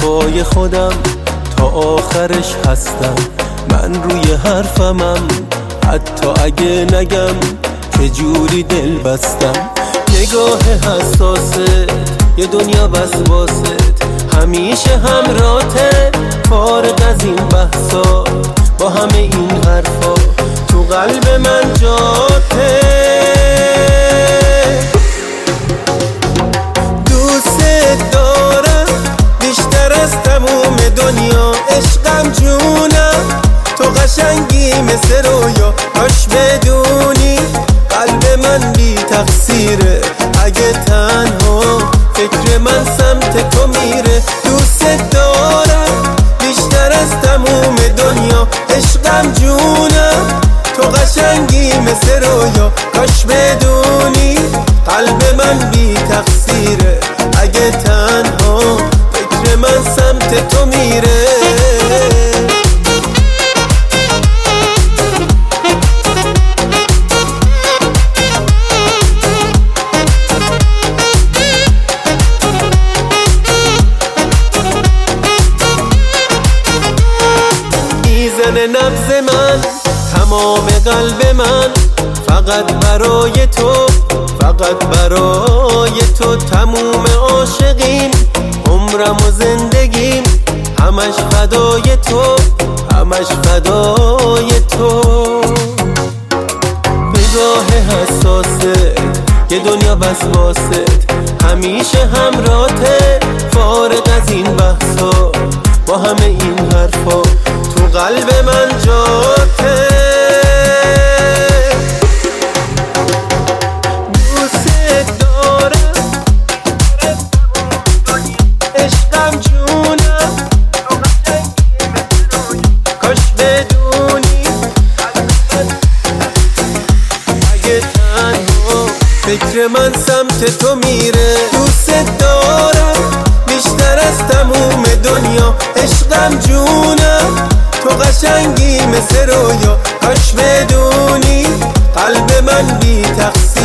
پای خودم تا آخرش هستم. من روی حرفمم حتی اگه نگم که جوری دل بستم. نگاه حساست یه دنیا وسواست، همیشه همراته فارغ از این بحثا. با همه این حرفا تو قلب من جاته. دوست دارم بیشتر از تموم دنیا، عشقم جونم تو قشنگی مثل رویا. کاش بدونی قلب من بی تقصیره، اگه تنها فکر من سمت تو میره. دوست دارم بیشتر از تموم دنیا، عشقم جونم تو قشنگی مثل رویا. کاش بدونی قلب من بی تقصیره، اگه تنها فکر من سمت تو میره. میزنه نبض من تمام قلب من، فقط برای تو، فقط برای تو. تموم عاشقیم عمرم و زندگیم، همش فدای تو، همش فدای تو. نگاه حساست یه دنیا وسواست، همیشه همراته فارغ از این بحثا. با همه این حرفا تو قلب من جاته. دوست دارم عشقم جونم، کاش بدونی اگه تنها فکر من سمت تو میره. دوست دارم بیشتر از تموم دنیا، عشقم جونم تو قشنگی مثل رویا. کاش بدونی قلب من بی تقصیر